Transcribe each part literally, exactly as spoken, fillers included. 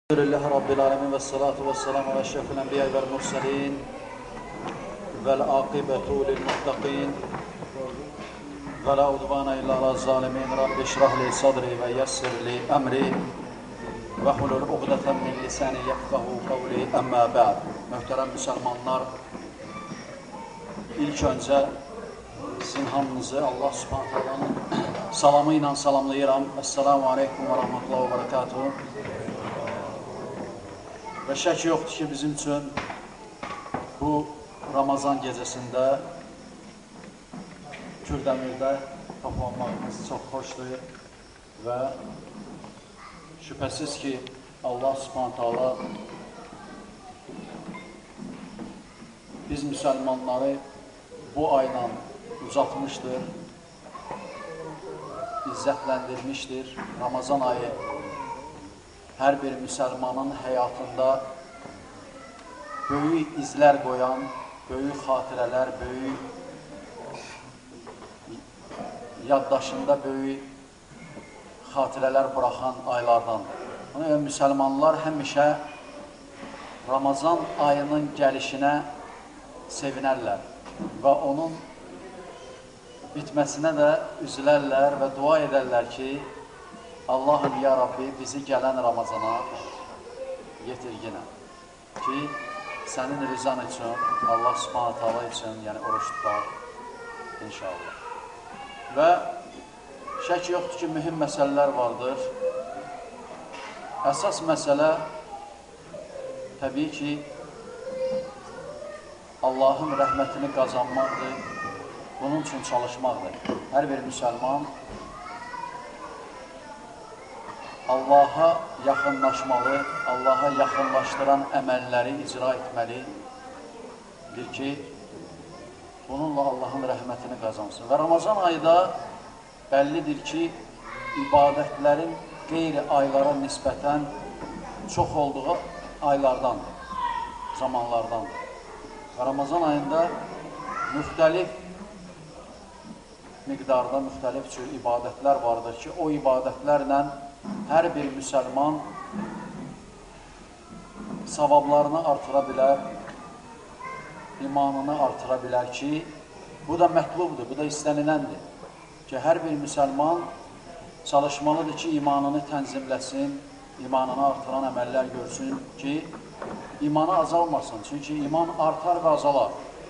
Elhamdülillahi Rabbil alemin ve salatu ve selamu ala şerefil enbiya vel murselin vel akibetu lil muttaqin ve la udvana illa ala zalimin. Rabbi şrah li sadri ve yessir li emri ve hulul uqdeten min lisani yefkahu kavli emma ba'd. Möhtərəm müsəlmanlar, ilk öncə sizin hamınızı Allah subhanahu ta'alanın salamı ilə salamlayıram. Esselamu aleykum və rahmetullahi və barakatuhu. Və şək yoxdur ki, bizim üçün bu Ramazan gecəsində Kürdəmirdə toplanmağımız çox xoşdur və şübhəsiz ki, Allah Subhanahu taala biz müsəlmanları bu ayla uzatmışdır, izzətləndirmişdir. Ramazan ayı hər bir müsəlmanın həyatında böyük izlər qoyan, böyük xatirələr, böyük yaddaşında böyük xatirələr buraxan aylardandır. Ona görə müsəlmanlar həmişə Ramazan ayının gəlişinə sevinərlər və onun bitməsinə də üzülərlər və dua edərlər ki, Allahım, ya Rabbi, bizi gələn Ramazana yetirginə ki, sənin rizan üçün, Allah subhanahu ta'ala üçün, yəni oruç tutar, inşallah. Və şək yoxdur ki, mühüm məsələlər vardır. Əsas məsələ təbii ki, Allahın rəhmətini qazanmaqdır, bunun üçün çalışmaqdır. Hər bir müsəlman Allaha yaxınlaşmalı, Allaha yaxınlaşdıran əməlləri icra etməlidir ki, bununla Allahın rəhmətini qazansın. Və Ramazan ayda bəllidir ki, ibadətlərin qeyri aylara nisbətən çox olduğu aylardandır, zamanlardandır. Və Ramazan ayında müxtəlif miqdarda, müxtəlif cür ibadətlər vardır ki, o ibadətlərlə hər bir müsəlman savablarını artıra bilər, imanını artıra bilər ki, bu da mətlubdur, bu da istəniləndir ki, hər bir müsəlman çalışmalıdır ki, imanını tənzimləsin, imanını artıran əməllər görsün ki, imanı azalmasın. Çünki iman artar və azalar.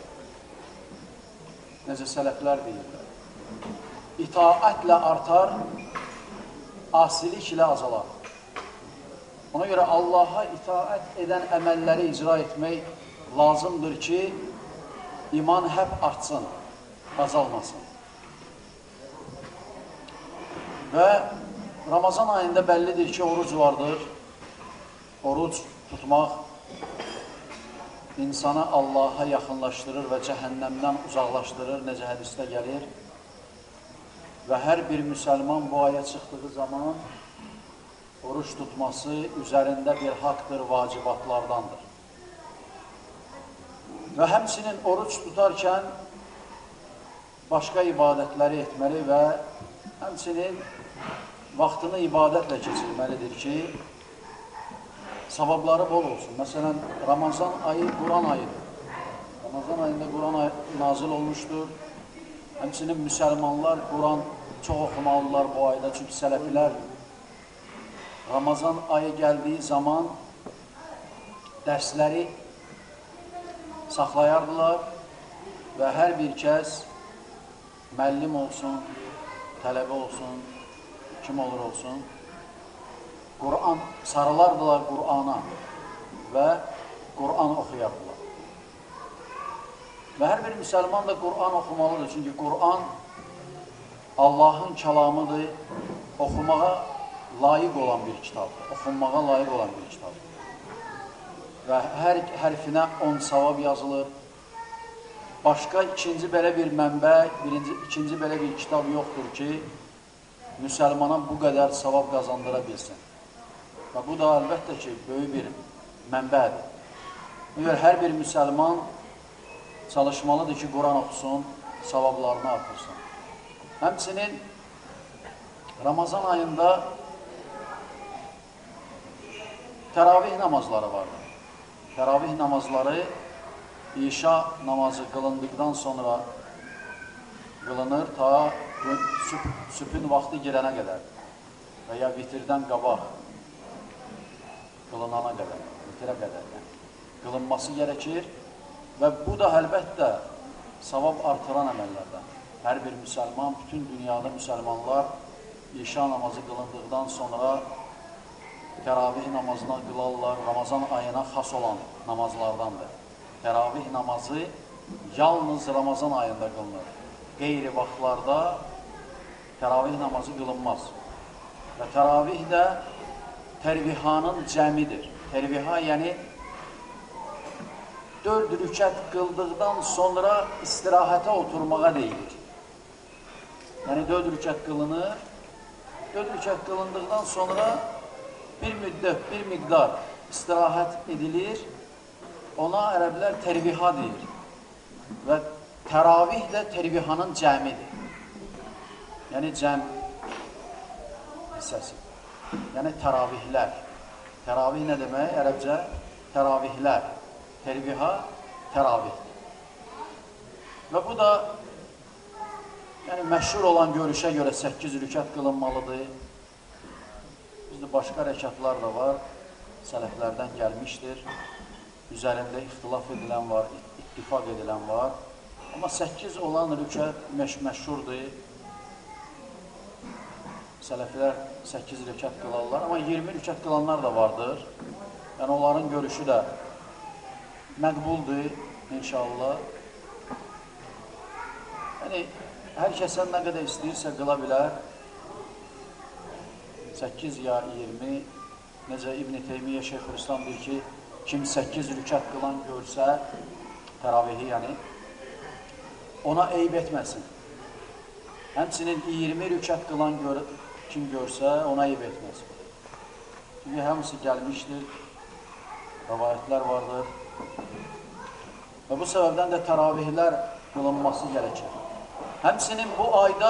Necə sələflər deyirlər. İtaətlə artar, asiliklə azalar. Ona görə Allaha itaət edən əməlləri icra etmək lazımdır ki, iman həp artsın, azalmasın. Və Ramazan ayında bəllidir ki, oruc vardır. Oruc tutmaq insanı Allaha yaxınlaşdırır və cəhənnəmdən uzaqlaşdırır, necə hədisdə gəlir. Və hər bir müsəlman bu aya çıxdığı zaman oruç tutması üzərində bir haqdır, vacibatlardandır. Və həmçinin oruç tutarkən başqa ibadətləri etməli və həmçinin vaxtını ibadətlə keçirməlidir ki, savabları bol olsun. Məsələn, Ramazan ayı Quran ayıdır. Ramazan ayında Quran ayı nazil olmuşdur. Həmçinin müsəlmanlar Quran çox oxumalılar bu ayda. Çünki sələflər Ramazan ayı gəldiyi zaman dərsləri saxlayardılar və hər bir kəs müəllim olsun, tələbə olsun, kim olur olsun, Quran sarılardılar Qurana və Quran oxuyardılar. Və hər bir müsəlman da Quran oxumalıdır. Çünki Quran Allahın kəlamıdır, oxumağa layiq olan bir kitabdır. Oxunmağa layiq olan bir kitabdır. Və hər hərfinə on savab yazılır. Başqa ikinci belə bir mənbə, birinci, ikinci belə bir kitab yoxdur ki, müsəlmana bu qədər savab qazandıra bilsin. Və bu da əlbəttə ki, böyük bir mənbədir. Əgər hər bir müsəlman çalışmalıdır ki, Quran oxusun, savablarını artırsın. Həmçinin Ramazan ayında təravih namazları vardır. Təravih namazları İşa namazı qılındıqdan sonra qılınır ta sübhün vaxtı girənə qədər və ya vitirdən qabaq qılınana qədər, vitirə qədər yəni, qılınması gərəkir və bu da əlbəttə savab artıran əməllərdən. Hər bir müsəlman, bütün dünyada müsəlmanlar İşa namazı qılındıqdan sonra təravih namazına qılarlar, Ramazan ayına xas olan namazlardandır. Təravih namazı yalnız Ramazan ayında qılınır. Qeyri vaxtlarda təravih namazı qılınmaz. Və təravih də tərvihanın cəmidir. Tərviha yəni dörd rükət qıldıqdan sonra istirahətə oturmağa deyilir. Yəni dörd rükət qılınır, dörd rükət qılındıqdan sonra bir müddət, bir miqdar istirahət edilir. Ona ərəblər tərviha deyir və təravih də tərvihanın cəmidir. Yəni cəm hissəsi. Yəni təravihlər. Təravih nə demək? Ərəbcə təravihlər. Tərviha təravihdir. Və bu da yəni məşhur olan görüşə görə səkkiz rükət qılınmalıdır. Bizdə başqa rəkatlar da var. Sələflərdən gəlmişdir. Üzərində ixtilaf edilən var, ittifaq edilən var. Amma səkkiz olan rükət məş məşhurdur. Sələflər səkkiz rükət qılarlar, amma iyirmi rükət qılanlar da vardır. Yəni onların görüşü də məqbuldur inşallah. Yəni hər kəsən nə qədər istəyirsə qıla bilər. səkkiz ya iyirmi, necə İbn-i Teymiyyə Şeyxülislam deyir ki, kim səkkiz rükət qılan görsə, təravihi yəni, ona eyb etməsin. Həmçinin iyirmi rükət qılan gör kim görsə, ona eyb etməsin. Çünki hamısı gəlmişdir, rəvayətlər vardır. Və bu səbəbdən də təravihlər qılınması gərəkir. Həmçinin bu ayda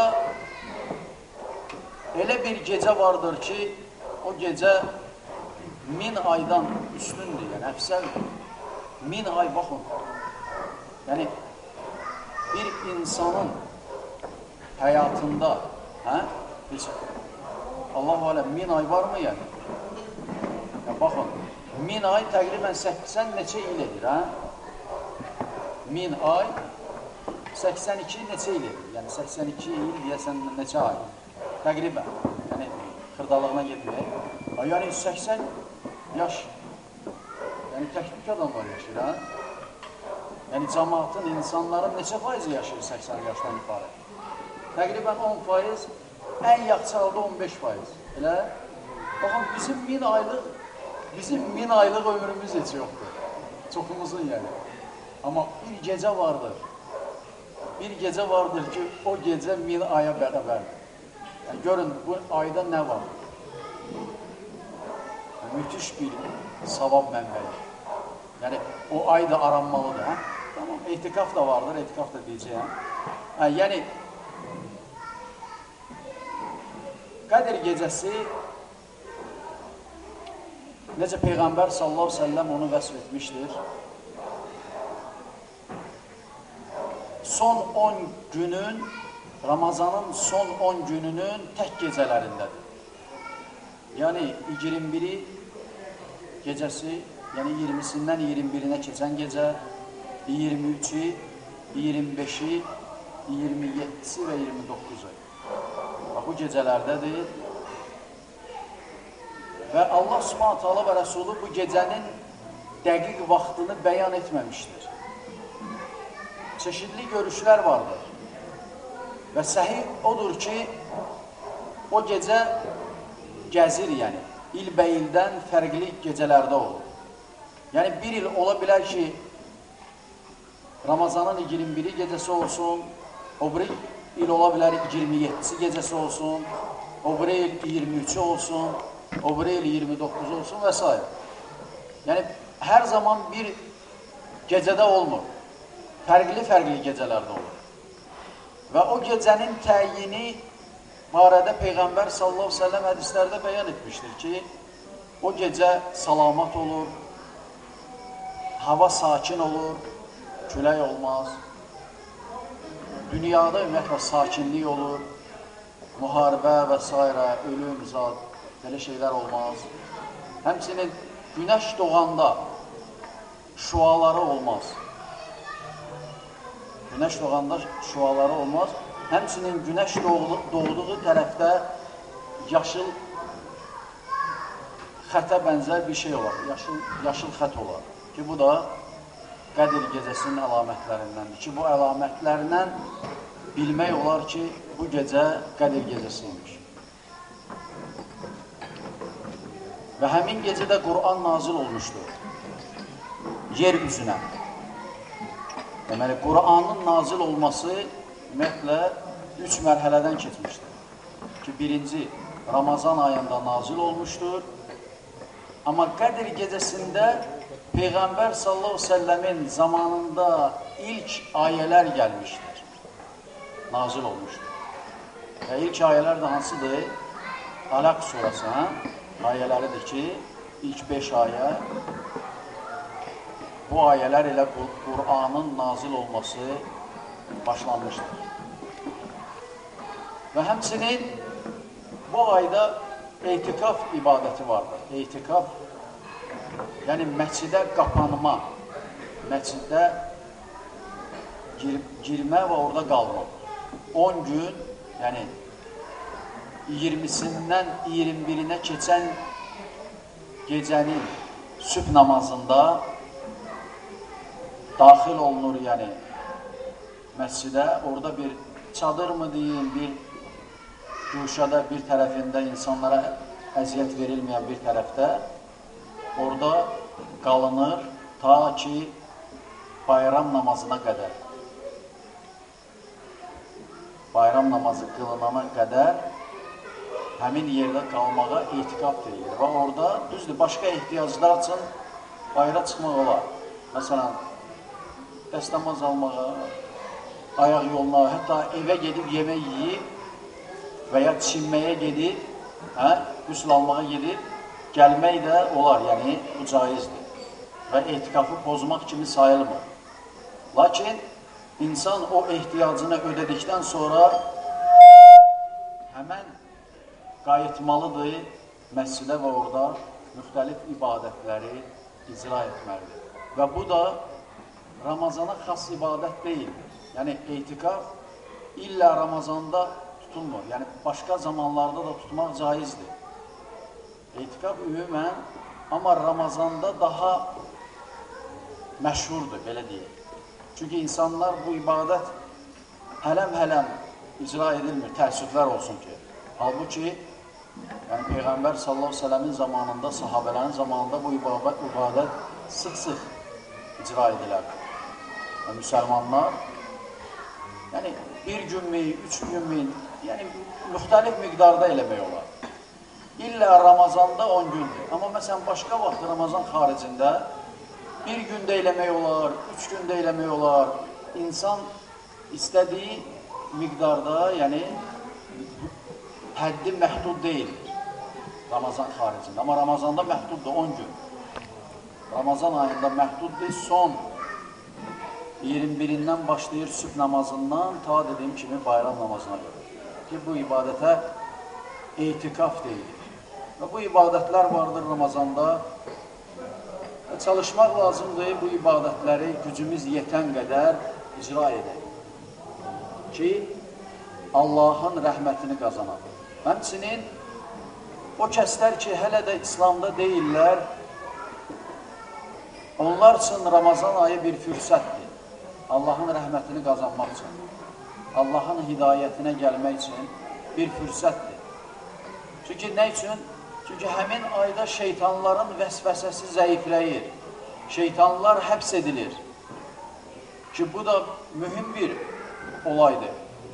elə bir gecə vardır ki, o gecə min aydan üstündür, yəni əfsəldir. Min ay, baxın. Yəni, bir insanın həyatında, hə? Heç, Allah-u aləm, min ay varmı yəni? Ya, baxın, min ay təqribən səksən neçə il edir, hə? Min ay, səksən iki neçə il edir? Yəni, səksən iki il deyəsən neçə ay? Təqribən, yəni, xırdalığına getmək. Yəni, səksən yaş, yəni, təknik adamlar yaşayır, hə? Yəni, cəmaatın, insanların neçə faizi yaşayır səksən yaşdan yuxarı? Təqribən on faiz, ən yaxşı halda on beş faiz. Elə, baxın, bizim min aylıq, bizim min aylıq ömrümüz heç yoxdur. Çoxumuzun yəni. Amma bir gecə vardır, bir gecə vardır ki, o gecə min aya bərabərdir. Yəni, görün, bu ayda nə var? Yəni, müthiş bir savab mənbəyi. Yəni, o ay da aranmalıdır, hə? Tamam, etikaf da vardır, etikaf da deyəcəyəm. Hə, yəni, Qədr gecəsi, necə Peyğəmbər sallallahu aleyhi ve sellem onu vəsf etmişdir. Son on günün, Ramazanın son on gününün tək gecələrindədir. Yəni, iyirmi biri gecəsi, yəni iyirmisindən iyirmi birinə keçən gecə, iyirmi üçü, iyirmi beşi, iyirmi yeddisi və iyirmi doqquzu. Bu gecələrdədir. Və Allah Subhanahu taala və Rəsulu bu gecənin dəqiq vaxtını bəyan etməmişdir. Çeşidli görüşlər vardır. Və səhih odur ki, o gecə gəzir, yəni, ilbəyildən fərqli gecələrdə olur. Yəni, bir il ola bilər ki, Ramazanın iyirmi biri gecəsi olsun, o biri il ola bilər iyirmi yeddisi gecəsi olsun, o biri il iyirmi üçü olsun, o biri il iyirmi doqquzu olsun və s. Yəni, hər zaman bir gecədə olmur. Fərqli-fərqli gecələrdə olur. Və o gecənin təyini barədə Peyğəmbər sallallahu aleyhi ve sellem hədislərdə bəyan etmişdir ki, o gecə salamat olur, hava sakin olur, külək olmaz. Dünyada ümumiyyətlə sakinlik olur, müharibə və s. ölüm, zad, belə şeylər olmaz. Həmçinin günəş doğanda şüaları olmaz. Günəş doğanda şüaları olmaz. Həmçinin günəş doğduğu tərəfdə yaşıl xətə bənzər bir şey olar, yaşıl, yaşıl xət olar ki, bu da Qədir gecəsinin əlamətlərindəndir ki, bu əlamətlərindən bilmək olar ki, bu gecə Qədir gecəsiymiş. Və həmin gecədə Qur'an nazil olmuşdur yer üzünə. Deməli, Qur'anın nazil olması ümumiyyətlə üç mərhələdən keçmişdir. Ki, birinci, Ramazan ayında nazil olmuşdur. Amma Qədir gecəsində Peyğəmbər sallallahu əleyhi və səlləmin zamanında ilk ayələr gəlmişdir, nazil olmuşdur. Və ilk ayələr də hansıdır? Aləq surası, hə? Ayələridir ki, ilk beş ayə, bu ayələr ilə Qur'anın nazil olması başlanmışdır. Və həmçinin bu ayda eytikaf ibadəti vardır. Eytikaf, yəni məscidə qapanma, məscidə gir girmə və orada qalma. on gün, yəni iyirmisindən iyirmi birinə keçən gecənin sübh namazında daxil olunur, yəni məscidə, orada bir çadır mı deyim, bir güşədə bir tərəfində insanlara əziyyət verilməyən bir tərəfdə orada qalınır ta ki bayram namazına qədər. Bayram namazı qılınana qədər həmin yerdə qalmağa eytikaf deyilir. Və orada, düzdür, başqa ehtiyaclar üçün bayra çıxmaq olar. Məsələn, dəstəmaz almağa, ayaq yoluna, hətta evə gedib yemək yiyib və ya çinməyə gedib, hə, qüsl almağa gedib, gəlmək də olar, yəni bu caizdir. Və ehtikafı pozmaq kimi sayılmır. Lakin insan o ehtiyacını ödədikdən sonra həmən qayıtmalıdır məscidə və orada müxtəlif ibadətləri icra etməlidir. Və bu da Ramazana xas ibadət deyil. Yəni eytikaf illa Ramazanda tutulmur. Yəni başqa zamanlarda da tutmaq caizdir. Eytikaf ümumən, amma Ramazanda daha məşhurdur, belə deyək. Çünki insanlar bu ibadət hələm-hələm icra edilmir, təəssüflər olsun ki. Halbuki, yəni Peyğəmbər sallallahu əleyhi və səlləmin zamanında, sahabələrin zamanında bu ibadət, ibadət sıx-sıx icra edilərdi. Və müsəlmanlar, yəni bir günmü, üç günmü, yəni müxtəlif miqdarda eləmək olar. İlla Ramazanda on gündür. Amma məsələn, başqa vaxt Ramazan xaricində bir gündə eləmək olar, üç gündə eləmək olar. İnsan istədiyi miqdarda, yəni həddi məhdud deyil Ramazan xaricində. Amma Ramazanda məhduddur on gün. Ramazan ayında məhduddur son iyirmi birindən başlayır sübh namazından ta dediyim kimi bayram namazına görə. Ki bu ibadətə eytikaf deyilir. Və bu ibadətlər vardır Ramazanda. Çalışmaq lazımdır bu ibadətləri gücümüz yetən qədər icra edək. Ki Allahın rəhmətini qazanaq. Həmçinin o kəslər ki hələ də İslamda deyirlər, onlar üçün Ramazan ayı bir fürsətdir. Allahın rəhmətini qazanmaq üçün, Allahın hidayətinə gəlmək üçün bir fürsətdir. Çünki nə üçün? Çünki həmin ayda şeytanların vəsvəsəsi zəifləyir. Şeytanlar həbs edilir. Ki bu da mühüm bir olaydır.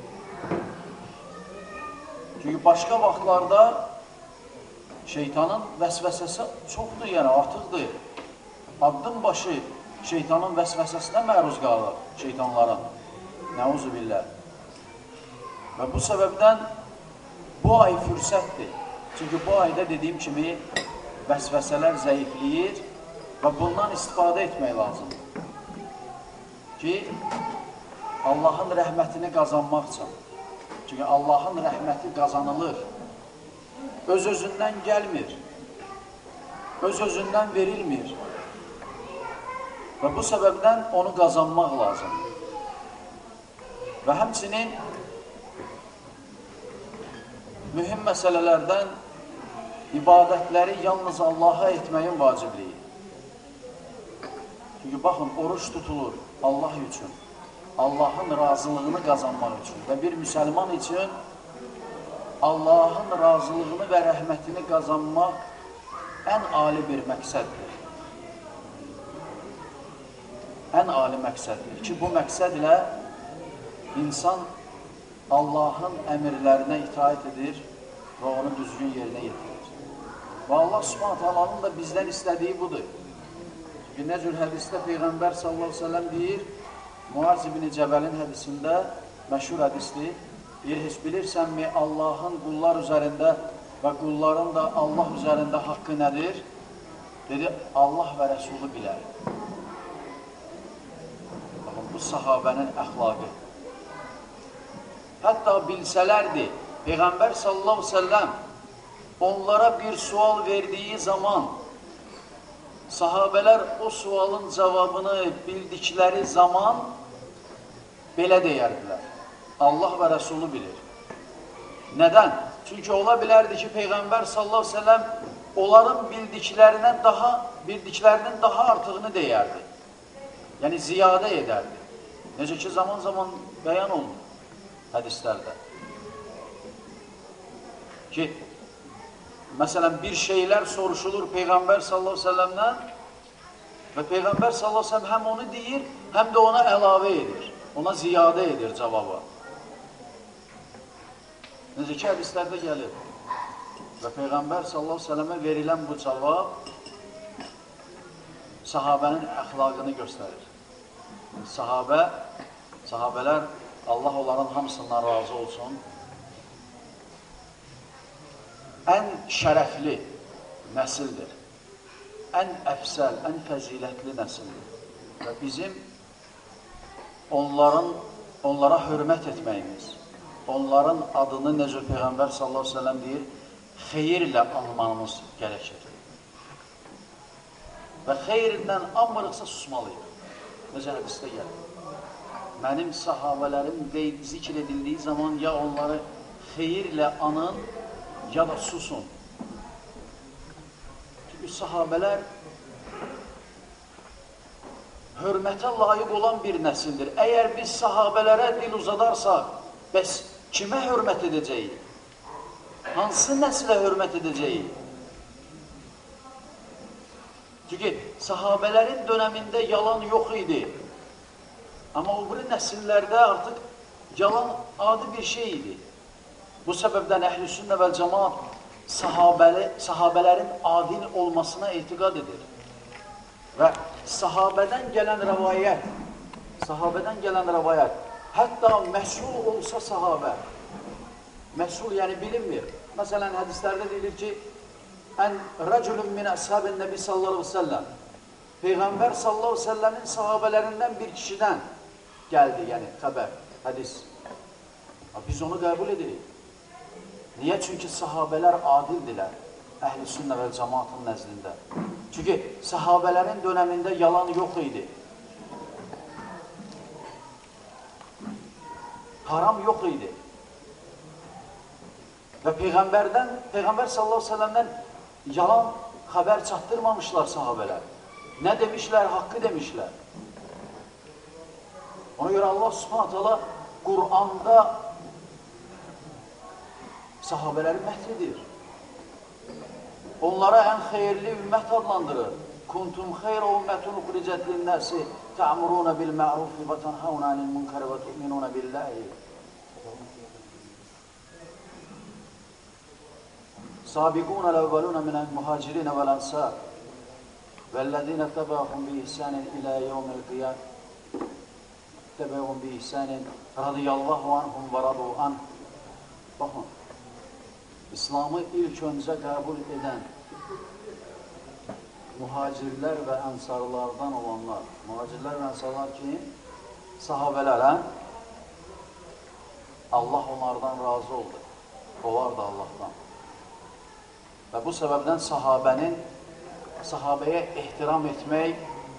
Çünki başqa vaxtlarda şeytanın vəsvəsəsi çoxdur, yəni artıqdır. Addım başı şeytanın vəsvəsəsinə məruz qalır şeytanların. Nəuzu billah. Və bu səbəbdən bu ay fürsətdir. Çünki bu ayda dediyim kimi vəsvəsələr zəifləyir və bundan istifadə etmək lazımdır ki, Allahın rəhmətini qazanmaq üçün. Çünki Allahın rəhməti qazanılır. Öz-özündən gəlmir. Öz-özündən verilmir. Və bu səbəbdən onu qazanmaq lazımdır. Və həmçinin mühüm məsələlərdən ibadətləri yalnız Allaha etməyin vacibliyi. Çünki baxın, oruç tutulur Allah üçün, Allahın razılığını qazanmaq üçün və bir müsəlman üçün Allahın razılığını və rəhmətini qazanmaq ən ali bir məqsəddir. Ən ali məqsəddir ki, bu məqsədlə insan Allahın əmirlərinə itaət edir və onu düzgün yerinə yetirir. Və Allah Subhanahu taalanın da bizdən istədiyi budur. Çünki Necül hədisdə Peyğəmbər sallallahu əleyhi və səlləm deyir, Muaz ibn Cəbəlin hədisində, məşhur hədisdir, deyir, heç bilirsənmi Allahın qullar üzərində və qulların da Allah üzərində haqqı nədir? Dedi, Allah və Rəsulü bilər. Baxın, bu sahabənin əxlaqı. Hətta bilsələrdi, Peyğəmbər sallallahu əleyhi və səlləm onlara bir sual verdiyi zaman sahabələr o sualın cavabını bildikləri zaman belə deyərdilər. Allah və Rəsulü bilir. Nədən? Çünki ola bilərdi ki, Peyğəmbər sallallahu əleyhi və səlləm onların bildiklərindən daha, bildiklərinin daha artığını deyərdi. Yəni, ziyadə edərdi. Necə ki, zaman-zaman bəyan olunur hədislərdə. Ki, məsələn, bir şeylər soruşulur Peyğəmbər sallallahu əleyhi və səlləmdən və Peyğəmbər sallallahu əleyhi və səlləm həm onu deyir, həm də ona əlavə edir, ona ziyadə edir cavabı. Necə ki, hədislərdə gəlir və Peyğəmbər sallallahu əleyhi və səlləmə verilən bu cavab sahabənin əxlaqını göstərir. Sahabə, sahabələr, Allah onların hamısından razı olsun, ən şərəfli nəsildir, ən əfsəl, ən fəzilətli nəsildir. Və bizim onların, onlara hörmət etməyimiz, onların adını necə Peyğəmbər sallallahu əleyhi və səlləm deyir, xeyirlə anmamız gərəkir. Və xeyirdən anmırıqsa susmalıyıq. Necə hədisdə gəlir. Mənim sahabələrim zikr edildiyi zaman ya onları xeyirlə anın, ya da susun. Çünki sahabələr hörmətə layiq olan bir nəsildir. Əgər biz sahabələrə dil uzadarsak, bəs kimə hörmət edəcəyik? Hansı nəsilə hörmət edəcəyik? Çünki sahabələrin dönəmində yalan yox idi. Amma o biri nəsillərdə artıq yalan adi bir şey idi. Bu səbəbdən Əhl-i-Sünnə vəl Cəmaat sahabəli, sahabələrin adil olmasına etiqad edir. Və sahabədən gələn rəvayət, sahabədən gələn rəvayət, hətta məsul olsa sahabə, məsul yəni bilinmir. Məsələn, hədislərdə deyilir ki, ən rəculun min əshabin nəbi sallallahu aleyhi ve sellem, Peyğəmbər sallallahu aleyhi ve sellemin sahabələrindən bir kişidən gəldi, yəni xəbər, hədis. Biz onu qəbul edirik. Niyə? Çünki sahabələr adildilər Əhl-i-Sünnə vəl Cəmaatın nəzdində. Çünki sahabələrin dönəmində yalan yox idi. Haram yox idi. Və Peyğəmbərdən, Peyğəmbər sallallahu aleyhi ve sellemdən yalan xəbər çatdırmamışlar sahabələr. Nə demişlər? Haqqı demişlər. Ona görə Allah Subhanahu taala Qur'anda sahabələri məth edir. Onlara ən xeyirli ümmət adlandırır. Kuntum xeyra ümmətin uxricət linnəsi ta'muruna bil ma'rufi və tanhauna anil munkar və tu'minuna billahi. Sabiqun al-awwaluna min al-muhacirin wal-ansar vellezina tabauhum bi ihsanin ila yawmil qiyamah. Tabauhum bi ihsanin radiyallahu anhum və radu an. Baxın, İslamı ilk öncə qəbul edən muhacirlər və ənsarlardan olanlar, muhacirlər və ənsarlar ki, sahabələrə Allah onlardan razı oldu. Onlar da Allahdan. Və bu səbəbdən sahabənin, sahabəyə ehtiram etmək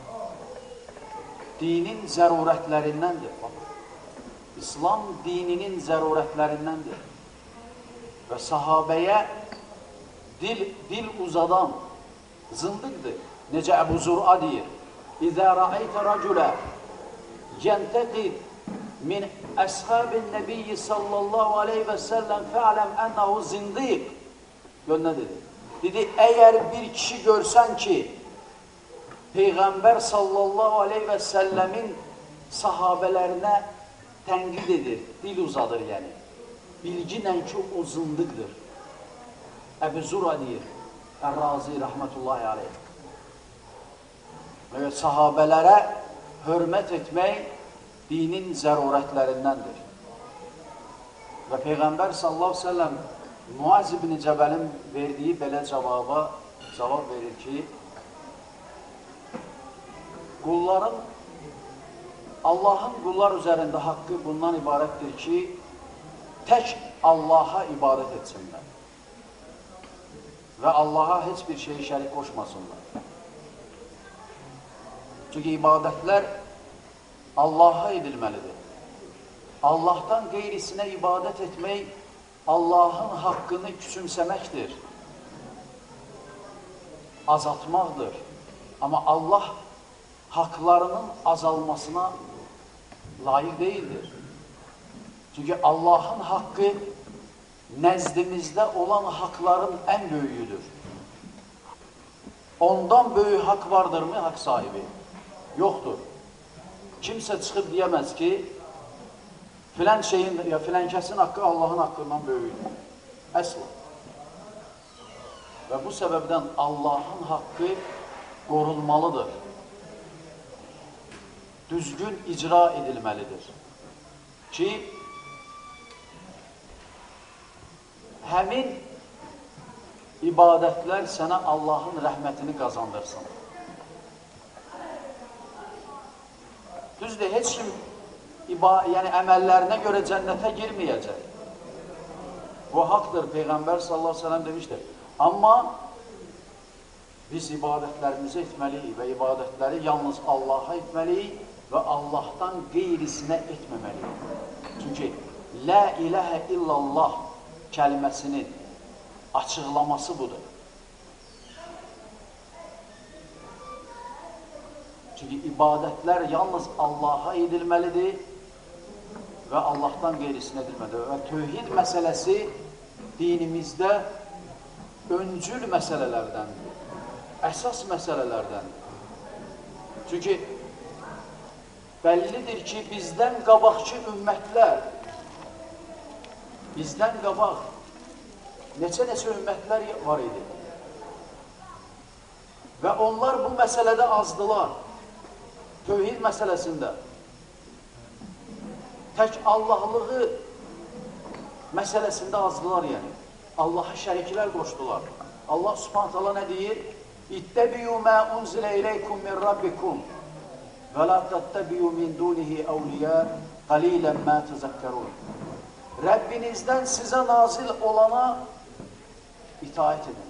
dinin zərurətlərindəndir. İslam dininin zərurətlərindəndir. Və sahabəyə dil, dil uzadan zındıqdır. Necə Əbu Zur'a deyir, İzə rəaytə rəculə yəntəqid min əshəbin nəbiyyi sallallahu aleyhi və səlləm fəaləm ənəhu zindiq. Gör nə dedi? Dedi, əgər bir kişi görsən ki, Peyğəmbər sallallahu aleyhi və səlləmin sahabələrinə tənqid edir, dil uzadır yəni. Bilginlə ki, o zındıqdır. Əbu Zur'a deyir, Ər-Razi rəhmətullahi aleyh. Və sahabələrə hörmət etmək dinin zərurətlərindəndir. Və Peyğəmbər sallallahu aleyhi ve sellem Muaz ibn Cəbəlin verdiyi belə cavaba cavab verir ki, qulların, Allahın qullar üzərində haqqı bundan ibarətdir ki, tək Allaha ibadət etsinlər və Allaha heç bir şeyi şərik qoşmasınlar. Çünki ibadətlər Allaha edilməlidir. Allahdan qeyrisinə ibadət etmək Allahın haqqını küçümsəməkdir, azaltmaqdır. Amma Allah haqlarının azalmasına layiq deyildir. Çünki Allahın haqqı nəzdimizdə olan haqların ən böyüyüdür. Ondan böyük haqq vardırmı haqq sahibi? Yoxdur. Kimsə çıxıb deyəməz ki, filan şeyin, ya filan kəsin haqqı Allahın haqqından böyüdür. Əsla. Və bu səbəbdən Allahın haqqı qorunmalıdır. Düzgün icra edilməlidir. Ki, həmin ibadətlər sənə Allahın rəhmətini qazandırsın. Düzdür, heç kim yəni əməllərinə görə cənnətə girməyəcək. Bu haqdır, Peyğəmbər sallallahu aleyhi ve sellem demişdir. Amma biz ibadətlərimizi etməliyik və ibadətləri yalnız Allaha etməliyik və Allahdan qeyrisinə etməməliyik. Çünki La iləhə illallah kəliməsinin açıqlaması budur. Çünki ibadətlər yalnız Allaha edilməlidir və Allahdan qeyrisinə edilməlidir. Və tövhid məsələsi dinimizdə öncül məsələlərdəndir, əsas məsələlərdəndir. Çünki bəllidir ki, bizdən qabaqçı ümmətlər, bizdən qabaq neçə-neçə ümmətlər var idi. Və onlar bu məsələdə azdılar. Tövhid məsələsində tək Allahlığı məsələsində azdılar yəni. Allaha şəriklər qoşdular. Allah subhanət hala nə deyir? İttəbiyu mə unzilə iləykum min rabbikum və la təttəbiyu min dunihi əvliyə qalilən mə təzəkkərun. Rəbbinizdən sizə nazil olana itaət edin.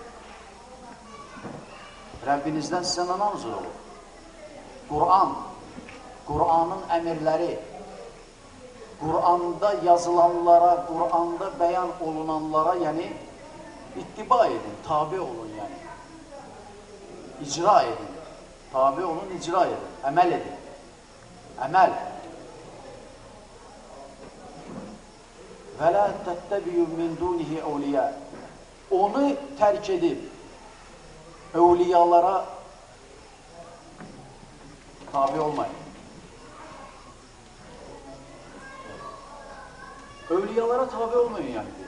Rəbbinizdən sizə nə nazil olur? Qur'an, Qur'anın əmirləri, Qur'anda yazılanlara, Qur'anda bəyan olunanlara, yəni ittiba edin, tabi olun yəni. İcra edin, tabi olun, icra edin, əməl edin. Əməl. Və la təttəbiyyü min dunihi əvliyə. Onu tərk edib, əvliyalara tabi olmayın. Övliyalara tabi olmayın yəni.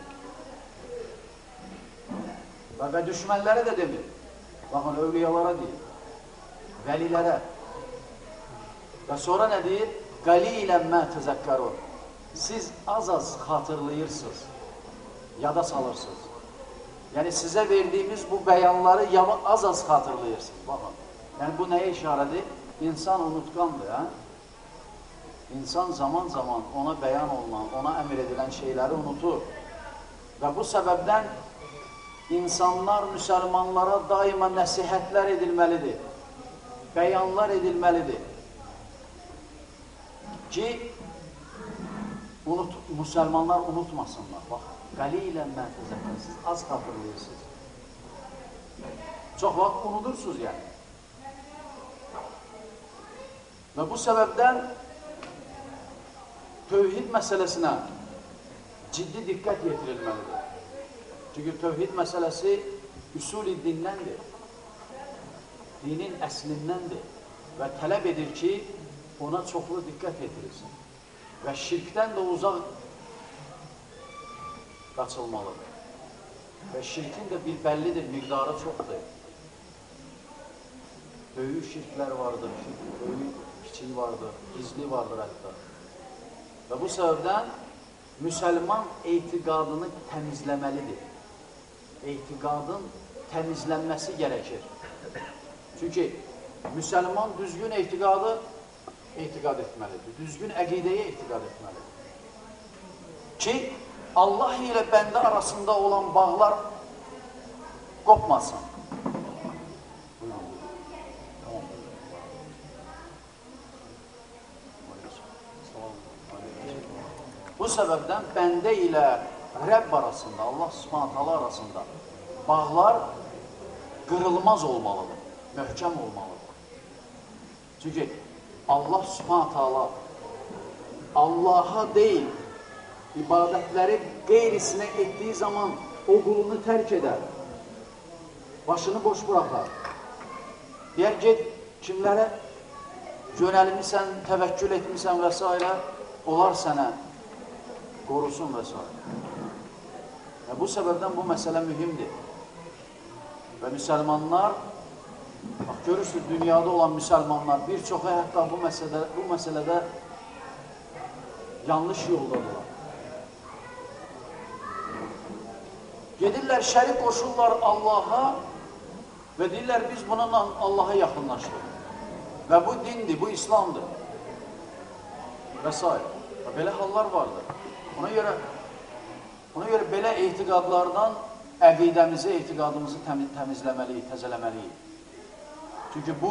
Və, və düşmənlərə də demir. Baxın, övliyalara deyir. Vəlilərə. Və sonra nə deyir? Qalilən mə təzəkkərun. Siz az-az xatırlayırsınız, yada salırsınız. Yəni sizə verdiyimiz bu bəyanları az-az xatırlayırsınız. Baxın. Yəni bu nəyə işarədir? İnsan unutqandır, hə? İnsan zaman-zaman ona bəyan olunan, ona əmr edilən şeyləri unutur. Və bu səbəbdən insanlar, müsəlmanlara daima nəsihətlər edilməlidir. Bəyanlar edilməlidir. Ki, unut, müsəlmanlar unutmasınlar. Bax, qəlilən məntəzəkən, siz az xatırlayırsınız. Çox vaxt unudursunuz yəni. Və bu səbəbdən tövhid məsələsinə ciddi diqqət yetirilməlidir. Çünki tövhid məsələsi üsul-i dindəndir. Dinin əslindəndir. Və tələb edir ki, ona çoxlu diqqət yetirilsin. Və şirkdən də uzaq qaçılmalıdır. Və şirkin də bir bəllidir, miqdarı çoxdur. Böyük şirklər vardır, böyük kiçik vardır, gizli vardır hətta. Və bu səbəbdən müsəlman etiqadını təmizləməlidir. Etiqadın təmizlənməsi gərəkir. Çünki müsəlman düzgün etiqadı etiqad etməlidir. Düzgün əqidəyə etiqad etməlidir. Ki, Allah ilə bəndə arasında olan bağlar qopmasın. Bu səbəbdən bəndə ilə Rəbb arasında, Allah Subhanahu taala arasında bağlar qırılmaz olmalıdır, möhkəm olmalıdır. Çünki Allah Subhanahu taala Allaha deyil, ibadətləri qeyrisinə etdiyi zaman o qulunu tərk edər, başını boş buraxar. Deyər, get kimlərə yönəlmisən, təvəkkül etmisən və s. onlar sənə qorusun və s. Və bu səbəbdən bu məsələ mühümdir. Və müsəlmanlar, bax, görürsünüz, dünyada olan müsəlmanlar bir çoxu hətta bu məsələdə, bu məsələdə yanlış yoldadırlar. Gedirlər, şərik qoşurlar Allaha və deyirlər, biz bununla Allaha yaxınlaşdıq. Və bu dindir, bu İslamdır. Və s. Belə hallar vardır. Ona görə, ona görə belə etiqadlardan əqidəmizi, etiqadımızı təmizləməliyik, təzələməliyik. Çünki bu,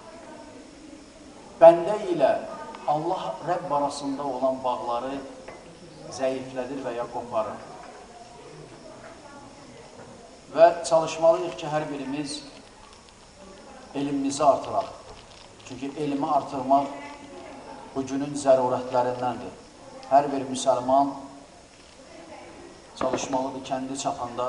bəndə ilə Allah Rəbb arasında olan bağları zəiflədir və ya qoparır. Və çalışmalıyıq ki, hər birimiz elmimizi artıraq. Çünki elmi artırmaq bugünün zərurətlərindəndir. Hər bir müsəlman çalışmalıdır kəndi çapında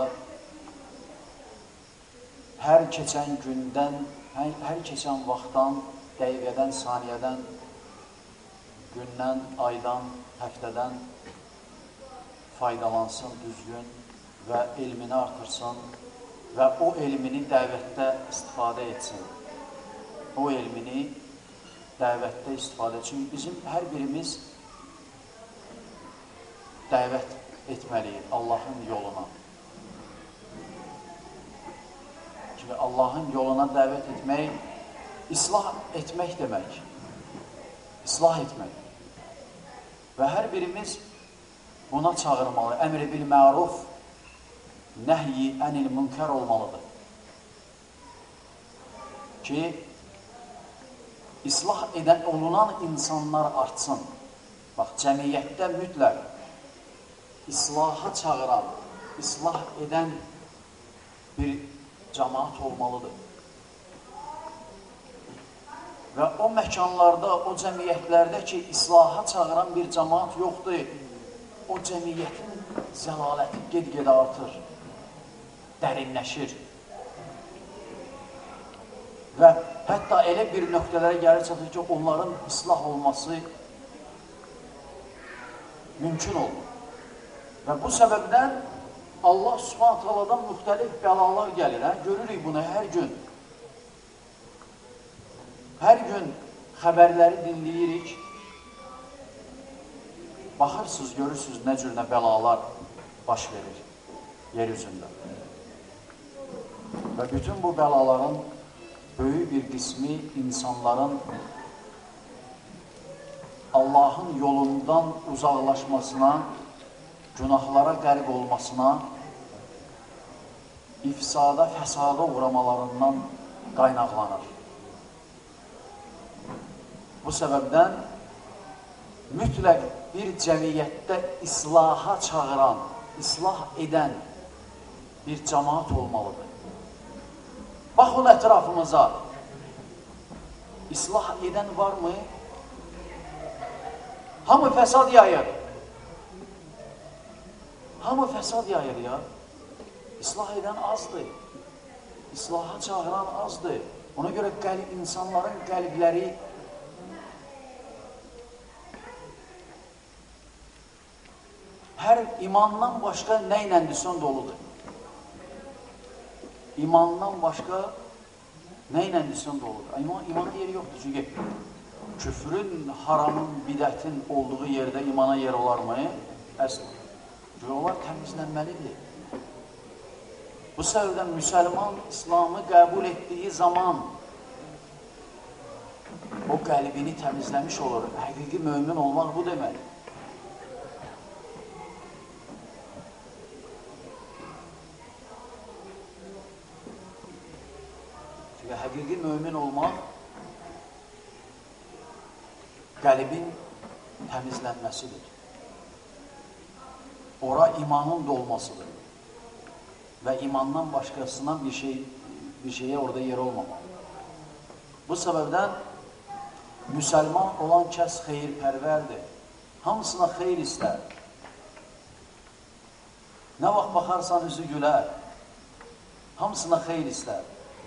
hər keçən gündən, hər, hər keçən vaxtdan, dəqiqədən, saniyədən, gündən, aydan, həftədən faydalansın düzgün və elmini artırsın və o elmini dəvətdə istifadə etsin. O elmini dəvətdə istifadə etsin. Bizim hər birimiz dəvət etməliyik Allahın yoluna. Çünki Allahın yoluna dəvət etmək, islah etmək demək. İslah etmək. Və hər birimiz buna çağırmalı. Əmr-i bil məruf, nəhyi ənil münkər olmalıdır. Ki, islah edən, olunan insanlar artsın. Bax, cəmiyyətdə mütləq islaha çağıran, islah edən bir cəmaat olmalıdır. Və o məkanlarda, o cəmiyyətlərdə ki, islaha çağıran bir cəmaat yoxdur, o cəmiyyətin zəlaləti ged-gedə artır, dərinləşir. Və hətta elə bir nöqtələrə gəlir çatır ki, onların islah olması mümkün olur. Və bu səbəbdən Allah Subhanahu taala'dan müxtəlif bəlalar gəlir. Hə? Görürük bunu hər gün. Hər gün xəbərləri dinləyirik. Baxırsınız, görürsünüz nə cür nə bəlalar baş verir yer üzündə. Və bütün bu bəlaların böyük bir qismi insanların Allahın yolundan uzaqlaşmasına, günahlara qərq olmasına, ifsada, fəsada uğramalarından qaynaqlanır. Bu səbəbdən mütləq bir cəmiyyətdə islaha çağıran, islah edən bir cəmaat olmalıdır. Baxın ətrafımıza, islah edən varmı? Hamı fəsad yayır. Hamı fəsad yayır ya. İslah edən azdır. İslaha çağıran azdır. Ona görə qəlb, insanların qəlbləri hər imandan başqa nə iləndirsən doludur. İmandan başqa nə iləndirsən doludur. İman, imana yeri yoxdur. Çünki küfrün, haramın, bidətin olduğu yerdə imana yer olarmı? Əsl. Çünki onlar təmizlənməlidir. Bu səbəbdən müsəlman İslamı qəbul etdiyi zaman o qəlbini təmizləmiş olur. Həqiqi mömin olmaq bu demək. Çünki həqiqi mömin olmaq qəlbin təmizlənməsidir. Ora imanın dolmasıdır. Və imandan başqasından bir şey, bir şeyə orada yer olmamalı. Bu səbəbdən müsəlman olan kəs xeyirpərvərdir. Hamısına xeyir istər. Nə vaxt baxarsan üzü gülər. Hamısına xeyir istər.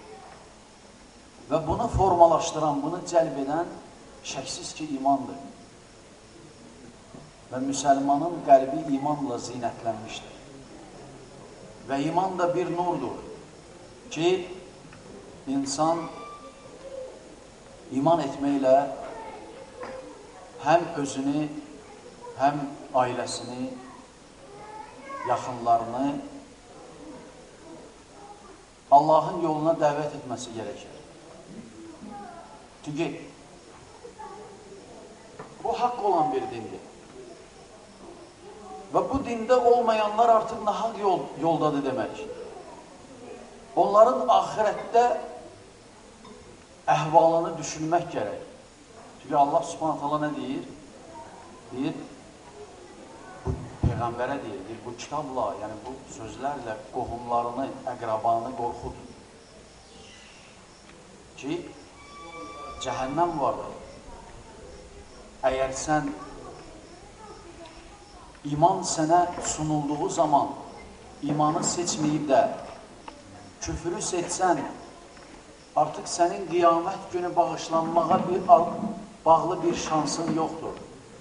Və bunu formalaşdıran, bunu cəlb edən şəksiz ki, imandır. Və müsəlmanın qəlbi imanla zinətlənmişdir. Və iman da bir nurdur ki, insan iman etməklə həm özünü, həm ailəsini, yaxınlarını Allahın yoluna dəvət etməsi gərəkir. Çünki bu haqq olan bir dindir. Və bu dində olmayanlar artıq nahaq yol, yoldadır demək. Onların ahirətdə əhvalını düşünmək gərək. Çünki Allah Subhanahu taala nə deyir? Deyir, bu Peyğəmbərə deyir, deyir, bu kitabla, yəni bu sözlərlə qohumlarını, əqrabanı qorxud. Ki, cəhənnəm vardır. Əgər sən İman sənə sunulduğu zaman imanı seçməyib də küfrü seçsən, artıq sənin qiyamət günü bağışlanmağa bir, bağlı bir şansın yoxdur.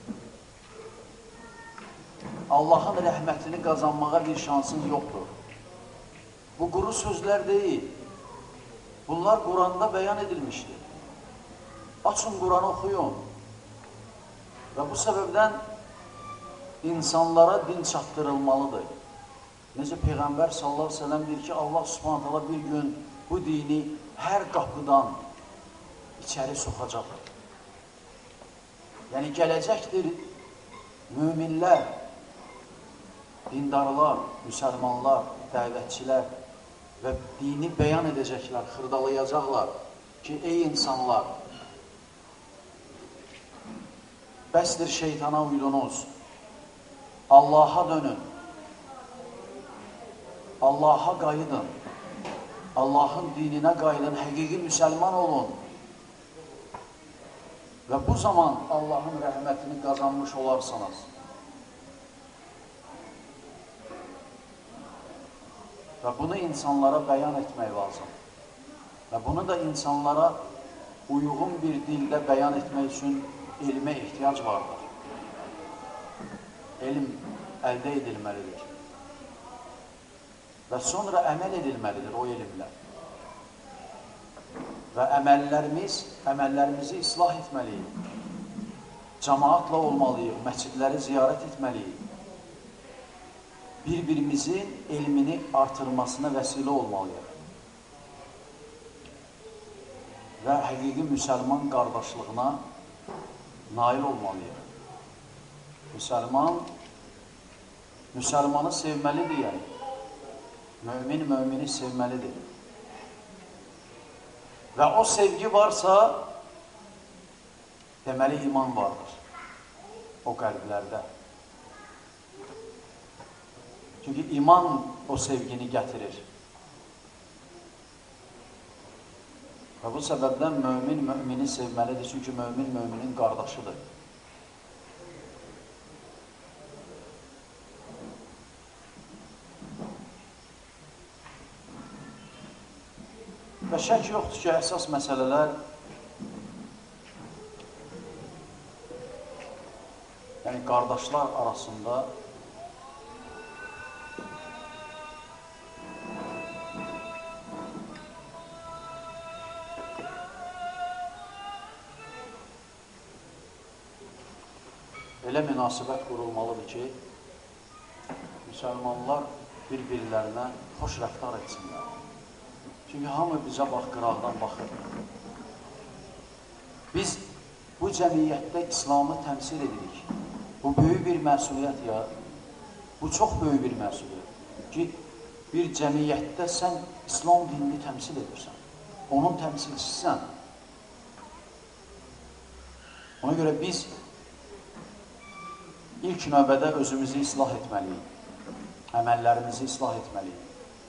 Allahın rəhmətini qazanmağa bir şansın yoxdur. Bu quru sözlər deyil. Bunlar Quranda bəyan edilmişdir. Açın Quranı oxuyun. Və bu səbəbdən insanlara din çatdırılmalıdır. Necə Peyğəmbər sallallahu aleyhi ve sellem deyir ki, Allah Subhanahu taala bir gün bu dini hər qapıdan içəri soxacaqdır. Yəni gələcəkdir müminlər, dindarlar, müsəlmanlar, dəvətçilər və dini bəyan edəcəklər, xırdalayacaqlar ki, ey insanlar, bəsdir şeytana uydunuz, Allaha dönün, Allaha qayıdın, Allahın dininə qayıdın, həqiqi müsəlman olun və bu zaman Allahın rəhmətini qazanmış olarsanız. Və bunu insanlara bəyan etmək lazım. Və bunu da insanlara uyğun bir dildə bəyan etmək üçün elmə ehtiyac vardır. Elm əldə edilməlidir. Və sonra əməl edilməlidir o elmlə. Və əməllərimiz, əməllərimizi islah etməliyik. Cəmaatla olmalıyıq, məscidləri ziyarət etməliyik. Bir-birimizin elmini artırmasına vəsilə olmalıyıq. və həqiqi müsəlman qardaşlığına nail olmalıyıq. Müsəlman, müsəlmanı sevməlidir, yəni. Mömin, mömini sevməlidir. Və o sevgi varsa, deməli iman vardır o qəlblərdə. Çünki iman o sevgini gətirir. Və bu səbəbdən mömin, mömini sevməlidir. Çünki mömin, möminin qardaşıdır. Və şək yoxdur ki, əsas məsələlər yəni qardaşlar arasında elə münasibət qurulmalıdır ki, müsəlmanlar bir-birlərinə xoş rəftar etsinlər. Çünki hamı bizə bax, qıraqdan baxır. Biz bu cəmiyyətdə İslamı təmsil edirik. Bu böyük bir məsuliyyət ya. Bu çox böyük bir məsuliyyət. Ki, bir cəmiyyətdə sən İslam dinini təmsil edirsən. Onun təmsilçisisən. Ona görə biz ilk növbədə özümüzü islah etməliyik. Əməllərimizi islah etməliyik.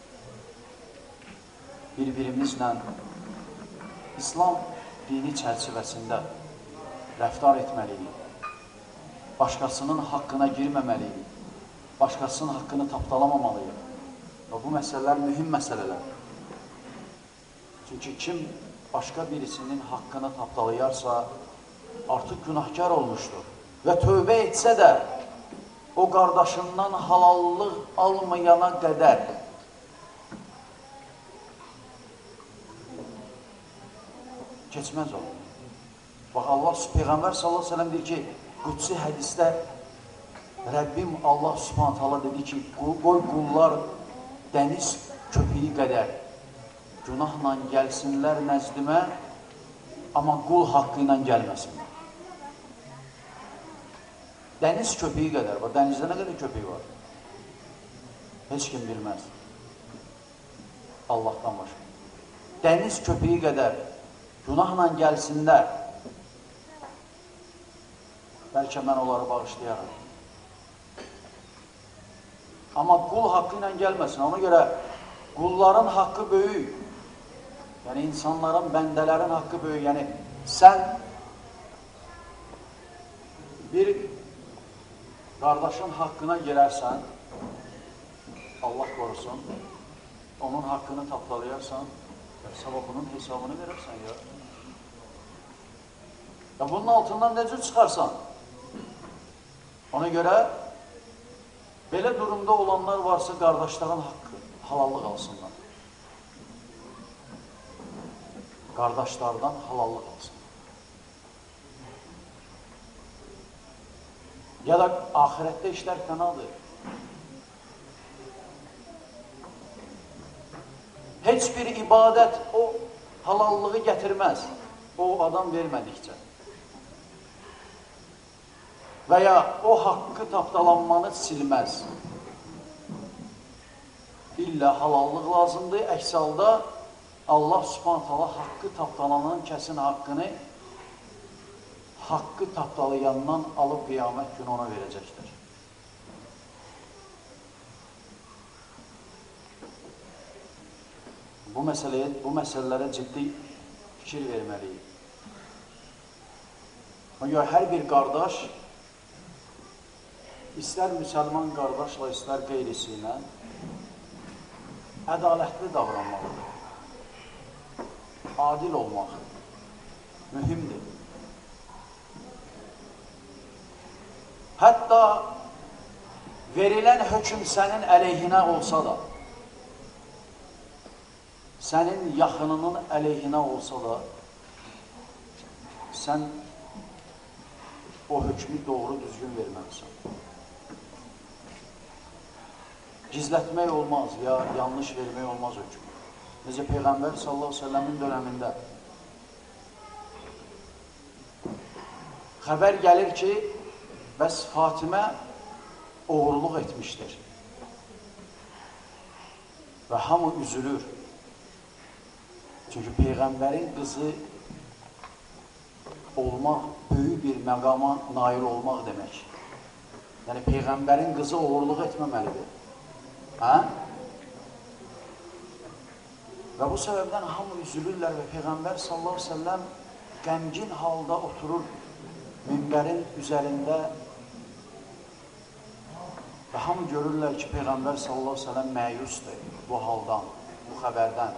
Bir-birimizlə İslam dini çərçivəsində rəftar etməliyik. Başqasının haqqına girməməliyik. Başqasının haqqını tapdalamamalıyıq. Və bu məsələlər mühüm məsələlər. Çünki kim başqa birisinin haqqını tapdalayarsa, artıq günahkar olmuşdur. Və tövbə etsə də, o qardaşından halallıq almayana qədər keçməz o. Bax, Allah, Peyğəmbər sallallahu aleyhi ve sellem deyir ki, qudsi hədisdə Rəbbim Allah subhanahu ta'ala dedi ki, qoy qullar dəniz köpüyü qədər günahla gəlsinlər nəzdimə, amma qul haqqı ilə gəlməsinlər. Dəniz köpüyü qədər var. Dənizdə nə qədər köpüyü var? Heç kim bilməz. Allahdan başqa. Dəniz köpüyü qədər günahla gəlsinlər. Bəlkə mən onları bağışlayaram. Amma qul haqqı ilə gəlməsin. Ona görə qulların haqqı böyük. Yəni insanların, bəndələrin haqqı böyük. Yəni sən bir qardaşın haqqına girərsən, Allah qorusun, onun haqqını tapdalayarsan, sabahının hesabını verərsən ya. Ya bunun altından necə çıxarsan? Ona görə belə durumda olanlar varsa qardaşların haqqı, halallıq alsınlar. Qardaşlardan halallıq alsınlar. Ya da ahirətdə işlər fənadır. Heç bir ibadət o halallığı gətirməz. O adam vermədikcə. Və ya o haqqı tapdalanmanı silməz. İlla halallıq lazımdır. Əks halda Allah subhanahu ta'ala haqqı tapdalanan kəsin haqqını haqqı tapdalayandan alıb qiyamət günü ona verəcəkdir. Bu məsələyə, bu məsələlərə ciddi fikir verməliyik. Ona görə hər bir qardaş, istər müsəlman qardaşla, istər qeyrisi ilə ədalətli davranmalıdır. Adil olmaq mühümdür. Hətta verilən hökm sənin əleyhinə olsa da, sənin yaxınının əleyhinə olsa da, sən o hökmü doğru düzgün verməlisən. Gizlətmək olmaz ya yanlış vermək olmaz hökmü. Necə Peyğəmbər sallallahu aleyhi ve sellemin dönəmində xəbər gəlir ki, bəs Fatimə oğurluq etmişdir. Və hamı üzülür. Çünki Peyğəmbərin qızı olmaq, böyük bir məqama nail olmaq demək. Yəni, Peyğəmbərin qızı oğurluq etməməlidir. Hə? Və bu səbəbdən hamı üzülürlər və Peyğəmbər sallallahu əleyhi və səlləm qəmgin halda oturur minbərin üzərində və hamı görürlər ki, Peyğəmbər sallallahu əleyhi və səlləm məyusdur bu haldan, bu xəbərdən.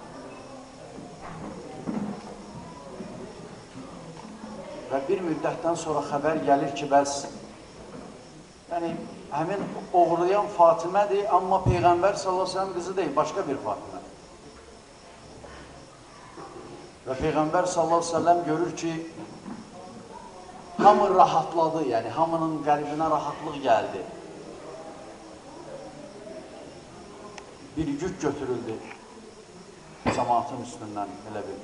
Və bir müddətdən sonra xəbər gəlir ki, bəs yəni, həmin oğurlayan Fatimədir, amma Peyğəmbər sallallahu əleyhi və səlləm qızı deyil, başqa bir Fatimə. Və Peyğəmbər sallallahu əleyhi və səlləm görür ki, hamı rahatladı, yəni hamının qəlbinə rahatlıq gəldi. Bir yük götürüldü cəmaatın üstündən, elə bir.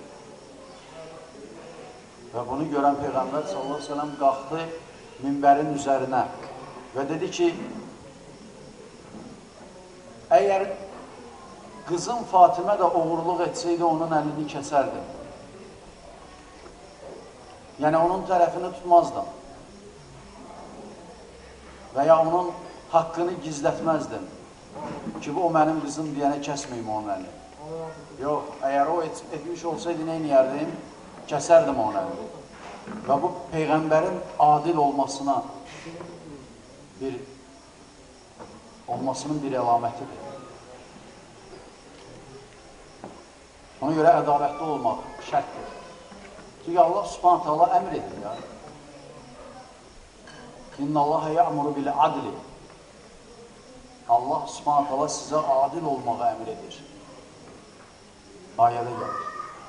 Və bunu görən Peyğəmbər sallallahu əleyhi və səlləm qalxdı minbərin üzərinə və dedi ki, əgər qızım Fatimə də oğurluq etsəydi, onun əlini kəsərdim. Yəni, onun tərəfini tutmazdım və ya onun haqqını gizlətməzdim ki, bu o mənim qızım deyənə kəsməyim onun əlini. Yox, əgər o et, etmiş olsaydı, nə inəyərdim? Kəsərdim onun əlini. Və bu, Peyğəmbərin adil olmasına bir, olmasının bir əlamətidir. Ona görə ədalətli olmaq şərtdir. Çünki Allah subhanət hala əmr edir ya. İnna Allaha ya'muru bil adli. Allah subhanət hala sizə adil olmağa əmr edir. Ayədə gəlir.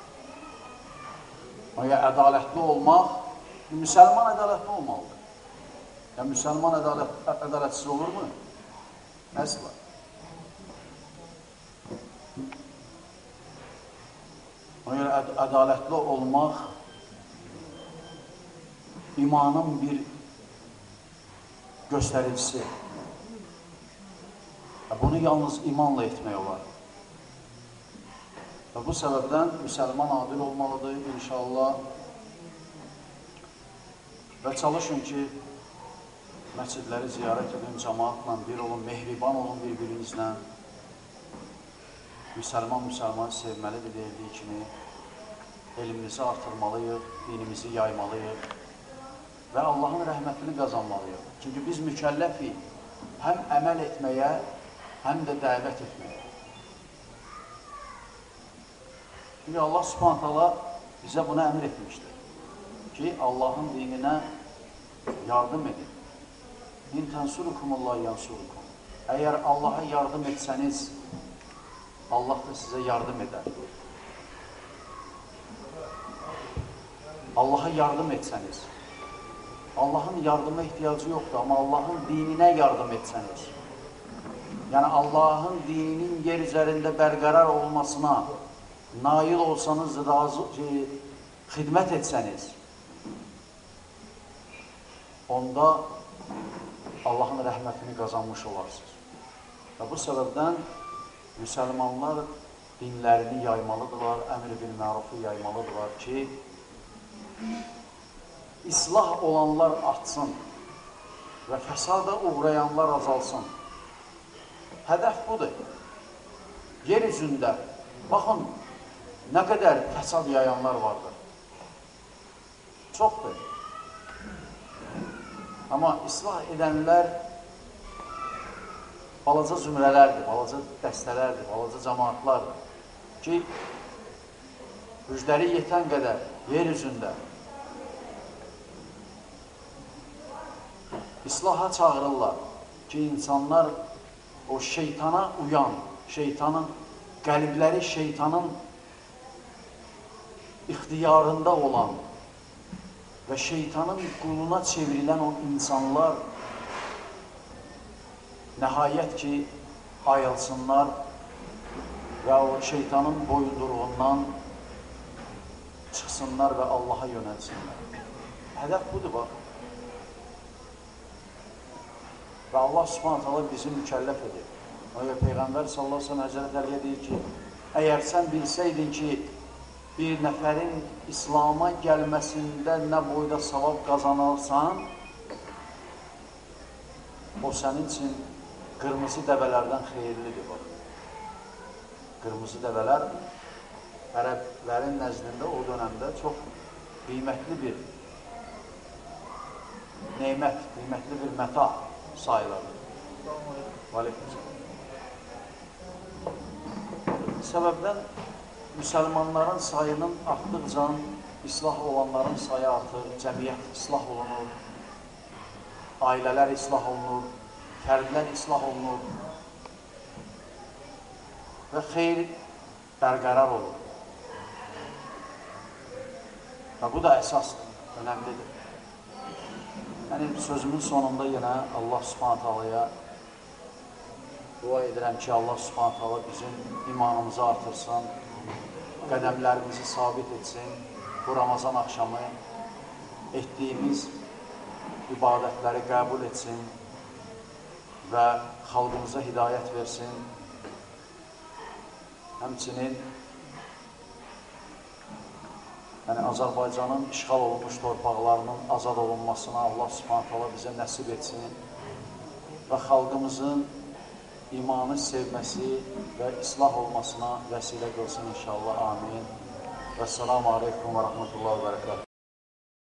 Ona görə ədalətli olmaq, müsəlman ədalətli olmalıdır. Yəni, müsəlman ədalət, ədalətsiz olurmu? Əsla. Ona görə əd ədalətli olmaq imanın bir göstəricisi. Bunu yalnız imanla etmək olar. Və bu səbəbdən müsəlman adil olmalıdır, inşallah. Və çalışın ki, məscidləri ziyarət edin, cəmaatla bir olun, mehriban olun bir-birinizlə. Müsəlman müsəlmanı sevməlidir deyildiyi kimi. Elmimizi artırmalıyıq, dinimizi yaymalıyıq və Allahın rəhmətini qazanmalıyıq. Çünki biz mükəlləfik həm əməl etməyə, həm də dəvət etməyə. Çünki Allah subhanət hala bizə buna əmr etmişdir ki, Allahın dininə yardım edin. İn tənsurukumullah yansurukum. Əgər Allaha yardım etsəniz, Allah da sizə yardım edər. Allaha yardım etsəniz, Allahın yardıma ehtiyacı yoxdur, amma Allahın dininə yardım etsəniz, yəni Allahın dininin yer üzərində bərqərar olmasına nail olsanız, razı, şey, xidmət etsəniz, onda Allahın rəhmətini qazanmış olarsınız. Və bu səbəbdən müsəlmanlar dinlərini yaymalıdırlar, əmr-i bil mərufu yaymalıdırlar ki, İslah olanlar artsın və fəsada uğrayanlar azalsın. Hədəf budur. Yer üzündə, baxın, nə qədər fəsad yayanlar vardır. Çoxdur. Amma islah edənlər balaca zümrələrdir, balaca dəstələrdir, balaca cəmaatlardır ki, gücləri yetən qədər yer üzündə İslaha çağırırlar ki, insanlar o şeytana uyan, şeytanın, qəlbləri şeytanın ixtiyarında olan və şeytanın quluna çevrilən o insanlar nəhayət ki, ayılsınlar və o şeytanın boyunduruğundan çıxsınlar və Allaha yönəlsinlər. Hədəf budur, bax. Və Allah Subhanahu taala bizi mükəlləf edir. Ona Peyğəmbər sallallahu əleyhi və səlləm Həzrət Əliyə deyir ki, əgər sən bilsəydin ki, bir nəfərin İslam'a gəlməsində nə boyda savab qazanarsan, o sənin üçün qırmızı dəvələrdən xeyirlidir. Qırmızı dəvələr ərəblərin nəzdində o dönəmdə çox qiymətli bir neymət, qiymətli bir məta sayılırdı. Səbəbdən müsəlmanların sayının artdıqca islah olanların sayı artır, cəmiyyət islah olunur, ailələr islah olunur, fərdlər islah olunur və xeyr bərqərar olur. Və bu da əsasdır, önəmlidir. Yəni, sözümün sonunda yenə Allah Subhanahu taalaya dua edirəm ki, Allah Subhanahu taala bizim imanımızı artırsın, qədəmlərimizi sabit etsin, bu Ramazan axşamı etdiyimiz ibadətləri qəbul etsin və xalqımıza hidayət versin. Həmçinin yəni Azərbaycanın işğal olunmuş torpaqlarının azad olunmasına Allah Subhanahu taala bizə nəsib etsin və xalqımızın imanı sevməsi və islah olmasına vəsilə qılsın inşallah. Amin. Və selamu aleykum və rəhmətullahi və bərəkatuhu.